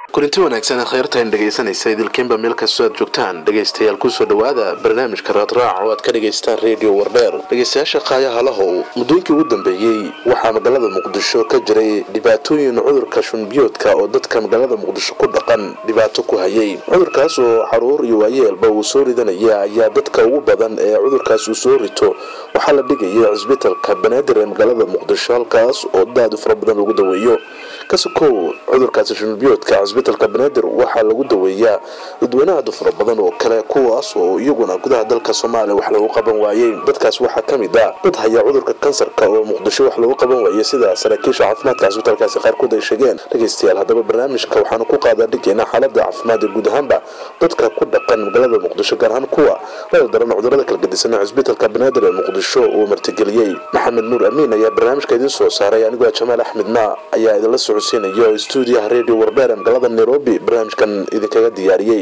kulanti wanaagsan khayrta in dhageysanaysa idilkeenba meel kastoo aad joogtaan dhageystayaal kusoo dhawaada barnaamijka raadraac oo aad ka dhageystaan radio wardheer dhageystayaasha qaayaha lahow muddooyinkii ugu dambeeyey waxaa magaalada muqdisho ka jiray dhibaatooyin cudurka shunbiyoodka oo dadka magaalada muqdisho ku dhaqan dhibaato ku hayay cudurkaas oo caruur iyo waayeelba uu soo ridanaya ayaa dadka ugu badan ee cudurkaas uu soo rito waxaa la dhigaya cisbitalka banaadir ee magaalada muqdisho halkaas oo daad fara badan lagu daweeyo kasoo cudurkaas shunbiyoodka cisbitalka banaadir waxaa lagu daweeyaa dadweynaha fara badan oo kale kuwaas oo iyaguna gudaha dalka Soomaaliya wax lagu qaban waayay dadkaas waxaa kamid ah dad haya cudurka kansarka oo muqdisho wax lagu qaban waayay sida saraakiisha caafimaadka cisbitalkaasi qaarkood ay sheegeen dhageystayaal hadaba barnaamijka waxaan ku qaadaa dhigeena xaaladda caafimaad ee guud ahaanba dadka ku dhaqan magaalada muqdisho gaar ahaan kuwa la daran cudurrada kala gedisan cisbitalka banaadir ee muqdisho oo martigeliyay maxamed nuur amiin ayaa barnaamijka idin soo saaray anigoo Jamaal Axmed ma ayaa idin la socodsiinaya stuudiyaha radio wardheer magaalada Nairobi barnaamijkan idinkaga diyaariyay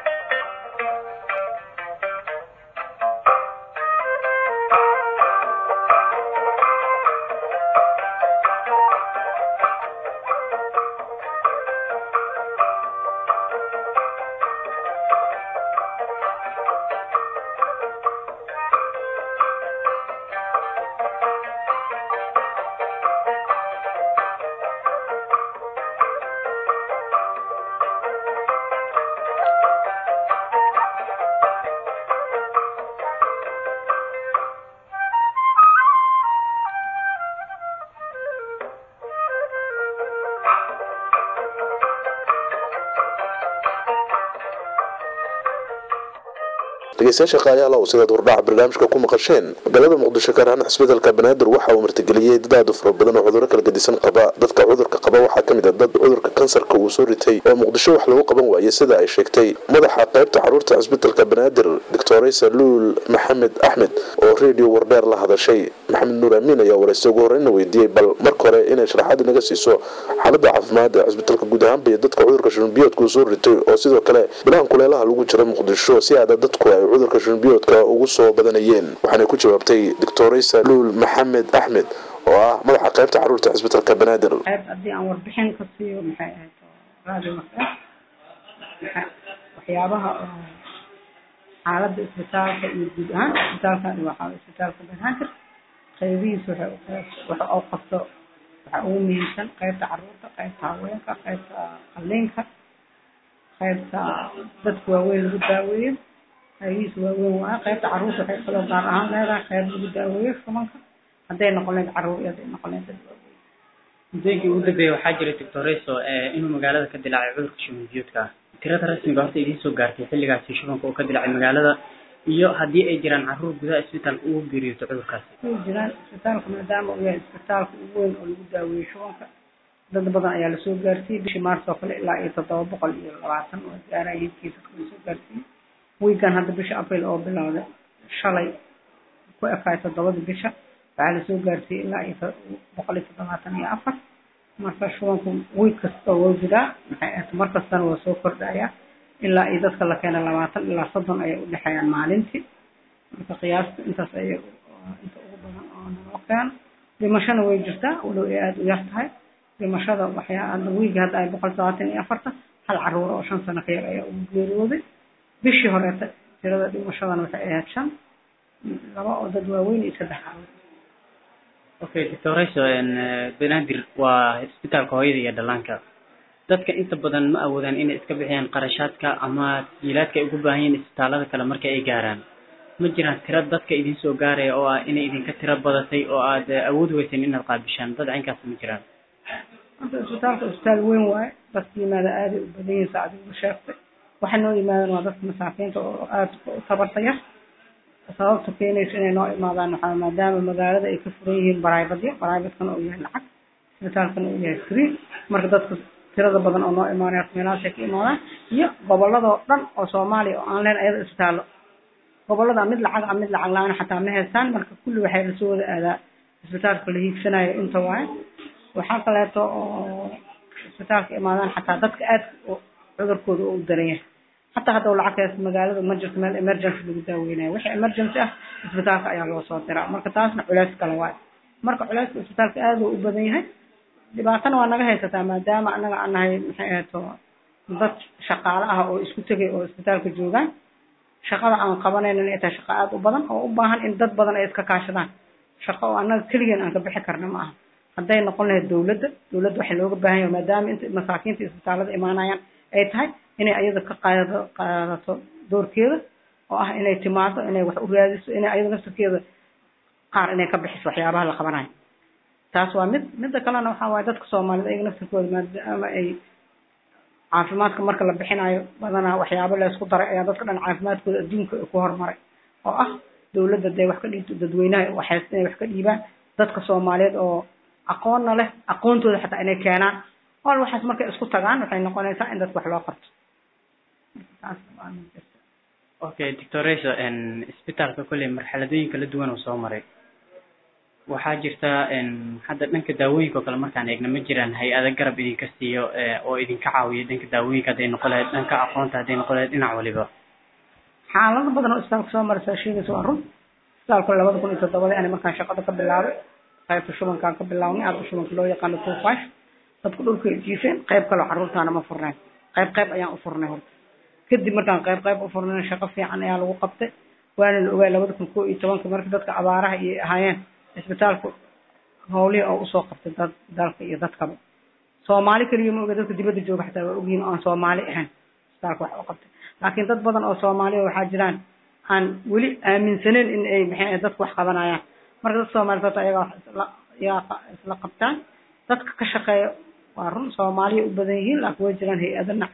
dhageystayaasha qaayaha oo sida warbaax barnaamijka ku maqasheen magaalada muqdisho gaar ahaan cisbitalka banaadir waxa uu martigeliyay dad fara badan oo cudurro kala gedisan qaba dadka cudurka qaba waxaa kamid ah dad cudurka kansarka uu soo ritay oo muqdisho wax lagu qaban waayay sida ay sheegtay madaxa qaybta caruurta cisbitalka banaadir Dr. Saluul Maxamed Axmed oo radio wardheer la hadashay maxamed nuur amiin ayaa waraysi ugu horreyn weydiiyay bal marka hore inay sharaxaad naga siiso xaaladda caafimaad ee cisbitalka guud ahaan iyo dadka cudurka shunbiyoodka uu soo ritay oo sidoo kale bilaan kuleelaha lagu jiro muqdisho si aad dadku ay cudurka shunbiyoodka ugu soo badanayeen waxaana ku jawaabtay Dr. Saluul Maxamed Axmed oo ah madaxa qaybta caruurta cisbitalka banaadir hadii aan warbixin ka siiyo maxay ahayd radio waxyaabaha xaaladda isbitaalka iyo guud ahaan isbitaalka banaadir qaybihiisa waxa uu qabto waxa uu muhiimsan qaybta caruurta qaybta haweenka qaybta qalliinka qaybta dadka waaweyn lagu daaweeyo qaybihiisa waaweyn waa qaybta caruurta waxay kaloo gaar ahaan leedahay qayb lagu daaweeyo shubanka hadday noqoneed caruur iyo hadday noqoneed dad waaweyn muddooyinkii ugu dambeeyay waxaa jiray Dr. inuu magaalada ka dilaacay cudurka shunbiyoodka tirada rasmiga horta idiin soo gaartay xilligaasi shubanka oo ka dilaacay magaalada iyo haddii ay jiraan caruur gudaha isbitaalka ugu geeriyooto cudurkaasi jiraan isbitaalka maadaama uu yahay isbitaalka ugu weyn oo lagu daaweeyo shubanka dad badan ayaa la soo gaarsiiyay bishii Maarso oo kale ilaa 720 oo gaarayay kiiska la soo gaarsiiyay wiigan hadda bisha April oo bilowday shalay ku ekaa 7 bisha waxaa la soo gaarsiiyay ilaa 174 marka shubanku wiig kasta oo jira maxay ahayd markastana waa soo kordhaya ilaa ay dadka la keenay 20 ilaa 30 ay u dhaxayaan maalintii marka qiyaasta intaas ay inta ugu badan oo noqon dhimashana way jirtaa walow ay aad u yar tahay dhimashada waxyaabo wiig hadda ay 174 hal caruur oo 5 sano ka yar ayaa u geeriyooday bishii hore tirada dhimashadana waxay ahayd 5 laba oo dad waaweyn iyo 3 caruur okay Dr. banaadir waa isbitaalka hooyada iyo dhallaanka dadka inta badan ma awoodaan inay iska bixiyaan qarashaadka ama jiilaadka ay ugu baahan yihiin isbitaalada kale marka ay gaaraan ma jiraan tiro dadka idin soo gaaray oo ah inay idinka tiro badatay oo aad awood weyseen inaad qaabishaan dad aynkaas ma jiraan isbitaalka isbitaal weyn waaye dadka yimaada aad u badan yihiin saacad ugu sheegtay waxa noo yimaadaan waa dadka masaakiinta oo aad u tabartaya sababta keenaysa inay noo imaadaan waxaa maadaama magaalada ay ka furan yihiin baraaybadkana uu yahay lacag isbitaalkana uu yahay free marka dadka tirada badan oo noo imaanaya meelahaas ay ka imaadaan iyo gobolada dhan oo Soomaaliya oo aan leen ayada isbitaalo gobolada mid lacag la'aan xataa ma haystaan marka kulli waxay la soo wada aadaa isbitaalka la hiigsanayo inta waay waxa kaleeto oo isbitaalka imaadaan xataa dadka aad cudurkooda u daran yahay حتى هذا العكس مجال المجلس من emergency بداوينا وش emergency إسبتالك أيام وصوتنا مركز تاسنا علاج كلوات مركز علاج إسبتالك هذا وبديها دبعتنا وأنا جاهز تمام دام أنا هاي حياته dad shaqaale ah oo isku tagay oo isbitaalka joogaan shaqada aan qabanayna inay tahay shaqo aad u badan oo u baahan in dad badan ay iska kaashadaan shaqo oo annaga keligeen aan ka bixi karna ma aha hadday noqon lahayd dawladda waxaa looga baahan yahay maadaama inta masaakiinta isbitaalada imaanayaan ay tahay inay ayada ka qaadato doorkeeda oo ah inay timaado inay wax u raadiso inay ayada naftirkeeda qaar inay ka bixiso waxyaabaha la qabanayo taas waa midda kalena waxaa waaye dadka Soomaalida ayaga naftirkooda maadaama ay caafimaadka marka la bixinayo badanaa waxyaabo la isku daray ayaa dadka dhan caafimaadkooda adduunka ku hormaray oo ah dawladda day wax ka dhiibto dadweynaha waxay inay wax ka dhiibaan dadka Soomaaliyeed oo aqoon leh aqoontooda xataa inay keenaan oo waxaas markay isku tagaan waxay noqonaysaa in dadka wax loo qabto okay doctoresa isbitaalka kulli marxaladooyin kala duwan oo soo maray waxaa jirta hadda dhanka daawooyinka kale markaan eegna ma jiraan hay'ado garab idinka siiyo oo idinka caawiyo dhanka daawooyinka haday noqon lahayd dhanka aqoonta haday noqon lahayd dhinac waliba xaalado badan oo isbitaalka soo maray sheegayso waa run isbitaalka 2007 ani markaan shaqada ka bilaabay qaybta shubankaan ka bilaabnay aad shubanka loo yaqaan 25 dadku dhulka jiifeen qayb kale carruurtaana ma furnay qayb ayaan u furnay horta kadib markaan qayb u furnay shaqo fiican ayaa lagu qabtay waana la ogaay 2011 markii dadka abaaraha iyo ahaayeen isbitaalku howlii oo u soo qabtay dalka iyo dadkaba Soomaali kaliya ma oga dadka dibadda jooga xataa waa ogyihiin aan Soomaali ahayn isbitaalku wax u qabtay laakiin dad badan oo Soomaali waxaa jiraan aan weli aaminsaneyn in ay maxay dadku wax qabanayaan marka dadka Soomaaliyeed ayaga isla qabtaan dadka ka shaqeeya waa run Soomaaliya u badan yihiin laakiin way jiraan hay'adaha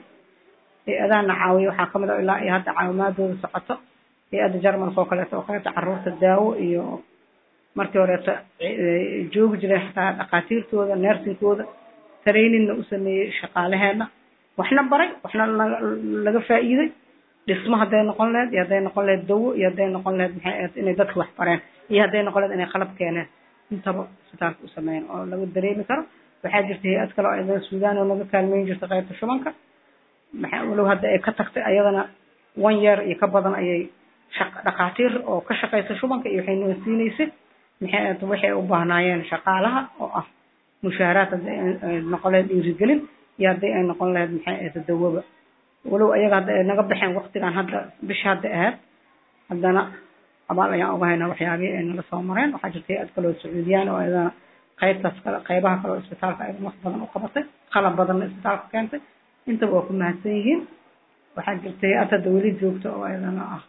caawiya waxaa kamid ah ilaa hadda caawimaadooda socoto hay'adda Jarmalka oo kale oo qaybta carruurta daawo iyo markii hore joogi jiray xataa dhaqaatiirtooda nursingkooda training u sameeyay shaqaalaheena waxna baray waxna laga faa'iiday dhismo haday noqon lahayd iyo haday noqon lahayd dawo iyo haday noqon lahayd maxay ahayd inay dadka wax bareen iyo haday noqon lahayd inay qalab keeneen intaba isbitaalka u sameeyeen oo laga dareemi karo waxaa jirtay hay'ad kale oo aydan Suudaan oo naga kaalmeyn jirtay qaybta shubanka maxay walow hadda ay ka tagtay ayadana 1 year iyo ka badan ayay dhaqaatiir oo ka shaqeysa shubanka iyo waxay noo siineysay waxay u baahnaayeen shaqaalaha oo ah mushaaraad noqon lahayd dhiirigelin iyo haddii ay noqon lahayd maxay ahayd dawaba walow ayaga hadda ay naga baxeen waqtigan hadda bisha hadda ahayd haddana abaal ayaan uga haynaa waxyaabihii ay nala soo mareen waxaa jirtay hay'ad kale oo Sacuudiyaan oo ayadana qaybaha kale oo isbitaalka ay wax badan u qabatay qalab badan isbitaalka keentay intaba waa ku mahadsan yihiin waxaa jirtay hay'ad hadda weli joogto oo ayadana ah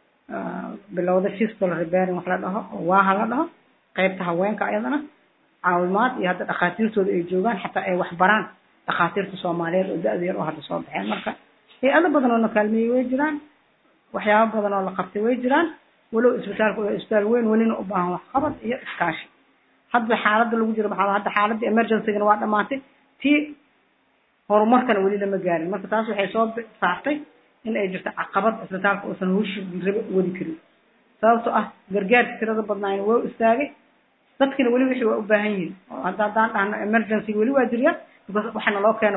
bilowda fiscal repairing wax la dhaho waa la dhaho qaybta haweenka ayadana caawimaad iyo hadda dhaqaatiirtooda ay joogaan xataa ay wax baraan dhaqaatiirta Soomaaliyeed oo da'da yar oo hadda soo baxeen marka hay'ado badan oo kaalmeeyay way jiraan waxyaabo badan oo la qabtay way jiraan walow isbitaalku waa isbitaal weyn welina u baahan wax qabad iyo iskaashi hadda xaaladda lagu jiro hadda xaaladda emergency-ga waa dhamaatay tii horumarkana weli lama gaarin marka taas waxay soo saartay in ay jirto caqabad isbitaalka oo san hawshii wadi karin sababtoo ah gargaarka tirada badnaa waa istaagay dadkina weli wixii waa u baahan yihiin oo haddaan dhahno emergency weli waa jiryaa waxaana loo keena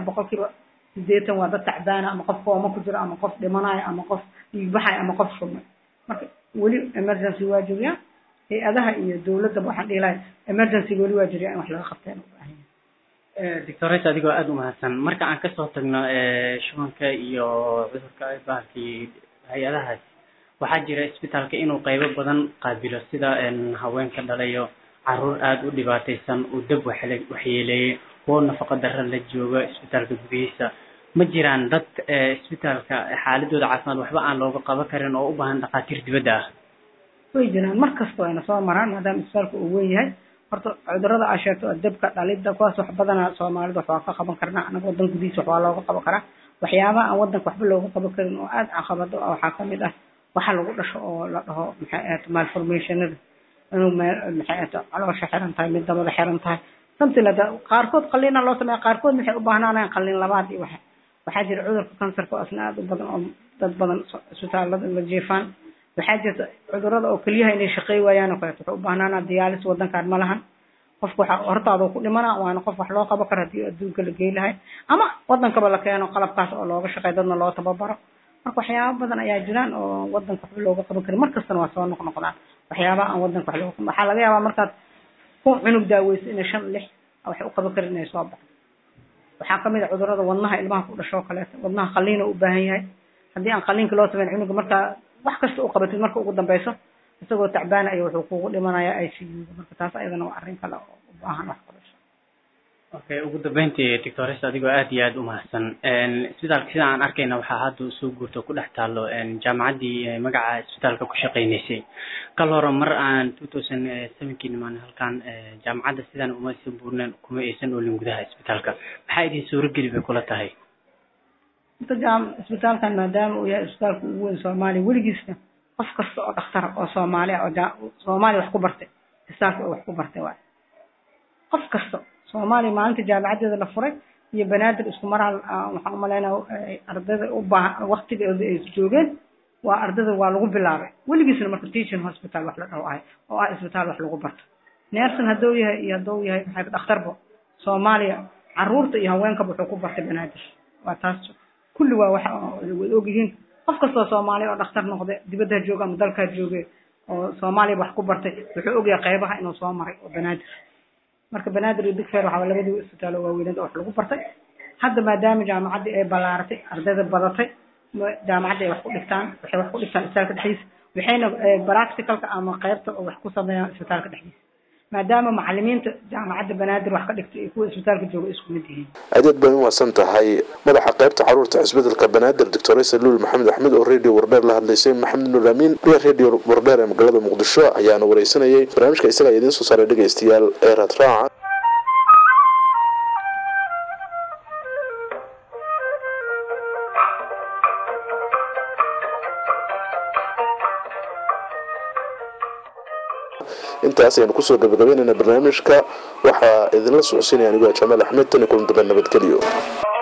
80% waa dad tacbaana ama qof kooma ku jira ama qof dhimanayo ama qof dhiigbaxay ama qof shumay marka weli emergency waa jiryaa hay'adaha iyo dawladda waxaan dhihi lahaa emergency weli waa jiryaa in wax laga qabteen u baahan doctorate adigoo aad u mahadsan marka aan ka soo tagno shubanka iyo cudurka bahalkii hay'adahaas waxaa jira isbitaalka inuu qaybo badan qaabilo sida haweenka dhalayo carruur aad u dhibaataysan oo dab waxyeeleeyay oo nafaqo darro la jooga isbitaalka gudihiisa ma jiraan dad isbitaalka xaaladooda caafimaad waxba aan looga qaban karin oo u baahan dhaqaatiir dibadda ah way jiraan markasta ayna soo maraan maadaama isbitaalku uu weyn yahay horta cudurrada ay sheegto dabka dhalidda kuwaas wax badan Soomaalida wax ka qaban karnaa anaga wadan gudihiisa wax looga qaban karaa waxyaabaha aan wadanka waxba looga qaban karin oo aad caqabado waxa kamid ah waxa lagu dhasho oo la dhaho maxay ahayd malformationada inuu maxay ahayd caloosha xiran tahay mid dabada xiran tahay samtilada qaarkood qalliin loo sameeyo qaarkood maxay u baahnaan qalliin labaad iyo waxa jira cudurka kansarka asna aad u badan oo dad badan isbitaalada la jeefaan waxaa jirta cudurrada oo kaliya inay shaqeey waayaan oo kale wuxuu u baahnaa diyaalis wadankan ma lahan qofku waxa hortaada ku dhimana waana qof wax loo qaban karo hadii adduunka la geey lahay ama wadankaba la keeno qalabkaas oo looga shaqeeyo dadna loo tababaro marka waxyaabo badan ayaa jiraan oo wadanka wax looga qaban karo markastana waa soo noqnoqdaan waxyaabaha aan wadanka wax looga qaban waxa laga yaabaa markaad ku cunug daaweyso in 5-6 wax u qaban karin inay soo baxdo waxaa kamid ah cudurrada wadnaha ilmaha ku dhasho kale wadnaha qaliin u baahan yahay haddii aan qaliinka loo sameyn cunuga marka wax kasta uu qabatid marka ugu dambayso isagoo tacbaan ay wuxuu kugu dhimanayaa ICU marka taas ayadana waa arrin kale oo u baahan wax qabasho okay ugu dambeyntii doctores adigoo aad iyo aad u mahadsan isbitaalka sida aan arkayna waxaa hadda soo guurto ku dhex taalo jaamacaddii magaca isbitaalka ku shaqaynaysay kal hore mar aan 2007 nimaan halkan jaamacadda sidan uma soo buurneen kuma aysan oolin gudaha isbitaalka maxaa idin suurageli bay kula tahay inta isbitaalkan maadaama uu yahay isbitaalka ugu weyn Soomaaliya weligiisna qof kasta oo dhakhtar oo Soomaali ah oo Soomaali wax ku bartay isbitaalka wax ku bartay waa qof kasta Soomaali maalinta jaamacadeeda la furay iyo banaadir isku maral waxaan u maleynayaa ardayda u baahan waqtigeeda ay joogeen waa ardayda waa lagu bilaabay weligiisna marka teaching hospital wax la dhawaay oo ah isbitaal wax lagu barto neersan haduu yahay maxay dhakhtarba Soomaaliya caruurta iyo haweenka wuxuu ku bartay banaadir waa taas kulli waa waxa ogyihiin qof kasta oo Soomaali oo dhakhtar noqday dibadda jooga ama dalka joogay oo Soomaaliya wax ku bartay wuxuu ogyahay qaybaha inuu soo maray oo banaadir marka banaadir iyo digfeer waxa labadii isbitaal oo waaweyn oo wax lagu bartay hadda maadaama jaamacadii ay balaaratay ardayda badatay jaamacadda ay wax ku dhigtaan waxay wax ku dhigtaan isbitaalka dhexdiisa waxayna practicalka ama qaybta oo wax ku sameeyaan isbitaalka dhexdiisa maadaama macallimiinta jaamacadda banaadir wax ka dhigtay iyo kuwa isbitaalka jooga isku mid yihiin aad baan u wasan tahay madaxa qaybta caruurta isbitaalka banaadir Dr. Luul Maxamed Axmed oo radio Wardheer la hadlaysay Maxamed Nuur Amiin radio Wardheer ee magaalada Muqdisho ayaana wareysanayay barnaamijka isaga idin soo saaray dhageystayaal ee Raadraaca intaas aynu kusoo gabagabeynayna barnaamijka waxaa idinla socodsiinaya anigu Jamaal Axmed tan ku nabadgeliyo